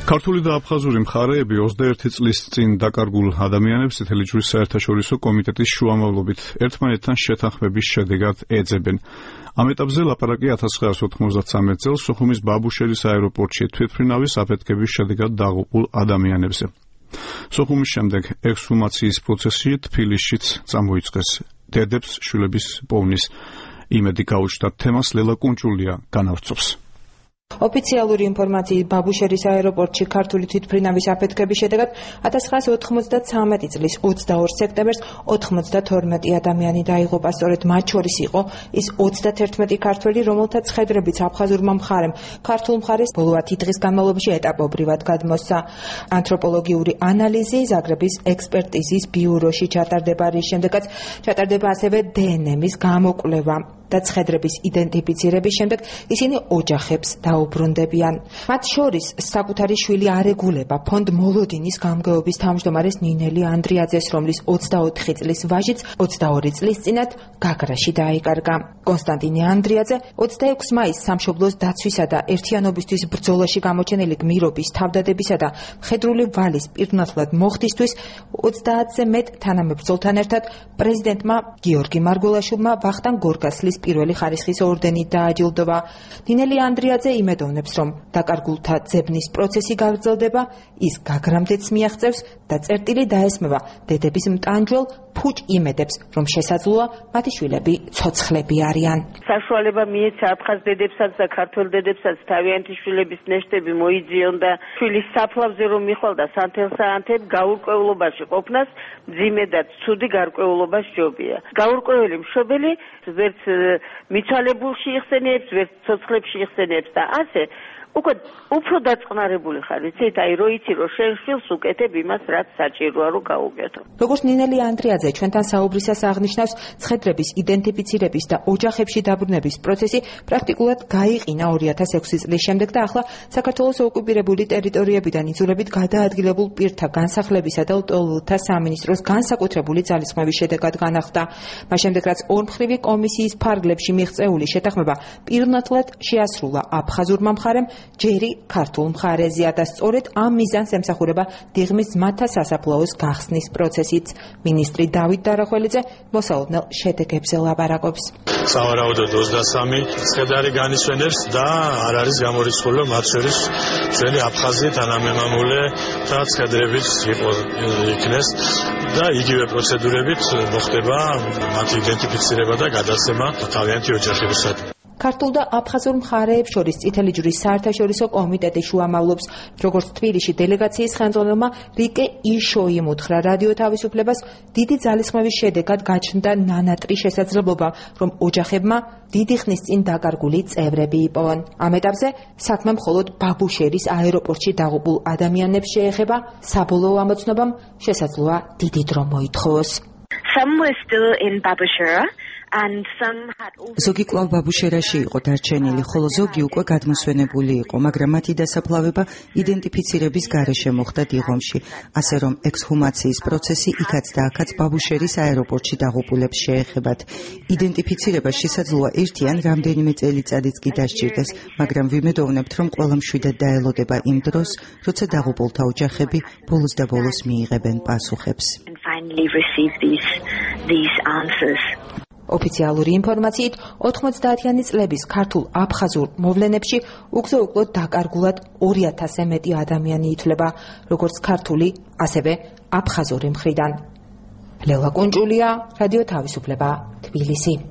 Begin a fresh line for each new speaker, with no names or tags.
ქართული და აფხაზური მხარეები 21 წლის წინ დაკარგულ ადამიანებს წითელი ჯვრის საერთაშორისო კომიტეტის შუამავლობით ერთმანეთთან შეთანხმების შედეგად ეძებენ. Ამ ეტაპზე ლაპარაკი 1993 წელს სოხუმის ბაბუშერის აეროპორტში თვითმფრინავის აფეთქების შედეგად დაღუპულ ადამიანებზე. სოხუმის შემდეგ ექსჰუმაციის პროცესი თბილისშიც წამოიწყეს. დედებს შვილების პოვნის იმედი გაუჩნდა. თემას ლელა კუნჭულია განავრცობს.
ოფიციალური ინფორმაციით ბაბუშერის აეროპორტში ქართული თვითმფრინავის აფეთქების შედეგად 1993 წლის 22 სექტემბერს 92 ადამიანი დაიღუპა. სწორედ მათ შორის იყო ის 31 ქართველი, რომელთაც ხედრებიც აფხაზურმა მხარემ ქართულ მხარეს ბოლო 10 დღის განმავლობაში ეტაპობრივად გადმოსცა. ანთროპოლოგიური ანალიზი ზაგრების ექსპერტიზის ბიუროში ჩატარდება, რის შემდეგაც ჩატარდება ასევე დნმ-ის გამოკვლევა და ხედრების იდენტიფიცირების შემდეგ ისინი ოჯახებს დაუბრუნდებიან. მათ შორის საკუთარი შვილი არეგულება ფონდ მოლოდინის გამგეობის თავმჯდომარეს ნინელი ანდრიაძეს, რომლის 24 წლის ვაჟიც 22 წლის წინათ გაგრაში დაიკარგა. კონსტანტინე ანდრიაძე 26 მაისს სამშობლოს დაცვისა და ერთიანობისთვის ბრძოლაში გამოჩენილი გმირობის თავდადებისა და მხედრული ვალის პირნათლად მოხდისთვის 30-ზე მეტ თანამებრძოლთან ერთად პრეზიდენტმა გიორგი მარგველაშვილმა ვახტანგ გორგასლის პირველი ხარისხის ორდენით დააჯილდოვა. ნინელი ანდრიაძე იმედოვნებს, რომ დაკარგულთა ძებნის პროცესი გაგრძელდება, ის გაგრამდეც მიაღწევს და წერტილი დაესმება დედების მტანჯველ ფუჭ იმედებს, რომ შესაძლოა მათი შვილები ცოცხლები არიან.
საშუალება მიეცა აფხაზ დედებსაც და ქართველ დედებსაც თავიანთი შვილების ნეშტები მოიძიონ და შვილის საფლავზე რომ მიხვალდა სანთელ-საანთებ გაურკვევლობაში ყოფნას მძიმე და ცუდი გარკვეულობა სჯობია. გაურკვეველი მშობელი ვერც მიცვალებულში იხსენიებს, ვერც ცოცხლებში იხსენიებს და ასე უკვე უფრო დაწყნარებული ხარ, იცით, აი რო იცი რომ შენ შვილს უკეთებ იმას, რაც საჭიროა რომ გაუკეთო.
როგორც ნინელი ანდრიაძე ჩვენთან საუბრისას აღნიშნავს, ცხედრების იდენტიფიცირების და ოჯახებში დაბრუნების პროცესი პრაქტიკულად გაიყინა 2006 წლის შემდეგ და ახლა საქართველოს ოკუპირებული ტერიტორიებიდან იძულებით გადაადგილებულ პირთა განსახლებისა და ლტოლვილთა სამინისტროს განსაკუთრებული ძალისხმევის შედეგად განახლდა. მას შემდეგ რაც ორმხრივი კომისიის ფარგლებში მიღწეული შეთანხმება პირნათლად შეასრულა აფხაზურმა მხარემ, ჯერი ქართულ მხარეზეა და სწორედ ამ მიზანს ემსახურება დიღმის ძმათა სასაფლაოს გახსნის პროცესიც. მინისტრი დავით დარახველიძე მოსაოდნელ შედეგებზე ლაპარაკობს.
სავარაუდოდ 23 ცხედარი განისვენებს და არ არის გამორიცხული, რომ მათ შორის ჩვენი აფხაზი თანამემამულე და ცხედრებით იქნეს და იგივე პროცედურებით მოხდება მათი იდენტიფიცირება და გადაცემა თავიანთი ოჯახებისადმი.
ქართულ და აფხაზურ მხარეებს შორის წითელი ჯვრის საერთაშორისო კომიტეტი შუამავლობს. როგორც თბილისში დელეგაციის ხელმძღვანელმა რიკე იშოიმ უთხრა რადიო თავისუფლებას, დიდი ძალისხმევის შედეგად გაჩნდა ნანატრი შესაძლებლობა, რომ ოჯახებმა დიდი ხნის წინ დაკარგული წევრები იპოვონ. ამ ეტაპზე საქმე მხოლოდ ბაბუშერის აეროპორტში დაღუპულ ადამიანებს შეეხება, საბოლოო ამოცნობამ შესაძლოა დიდი დრო მოითხოვოს.
Some were still in Babushera.
ზოგი კვლავ ბაბუშერაში იყო დარჩენილი, ხოლო ზოგი უკვე გადმოსვენებული იყო, მაგრამ მათი დასაფლავება იდენტიფიცირების გარეშე მოხდა დიღომში, ასე რომ ექსჰუმაციის პროცესი იქაც და აქაც ბაბუშერის აეროპორტში დაღუპულებს შეეხებათ. იდენტიფიცირება შესაძლოა ერთი ან რამდენიმე წელიწადიც კი დასჭირდეს, მაგრამ ვიმედოვნებთ, რომ ყველა მშვიდად დაელოდება იმ დროს, როცა დაღუპულთა ოჯახები ბოლოს და ბოლოს მიიღებენ პასუხებს.
ოფიციალური ინფორმაციით 90-იანი წლების ქართულ აფხაზურ მოვლენებში უგზო-უკვლოდ დაკარგულად 2000-ზე მეტი ადამიანი ითვლება, როგორც ქართული, ასევე აფხაზური მხრიდან. ლელა კუნჭულია, რადიო თავისუფლება, თბილისი.